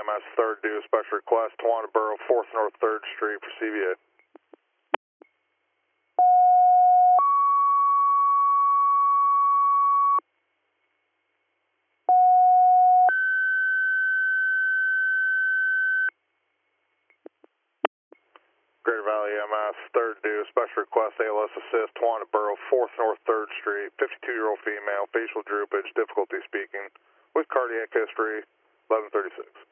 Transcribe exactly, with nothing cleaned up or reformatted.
M S third due, special request, Tawana Borough, fourth North third Street for C V A. Greater Valley M S third due, special request, A L S assist, Tawana Borough, fourth North third Street, fifty-two-year-old female, facial droopage, difficulty speaking, with cardiac history, eleven thirty-six.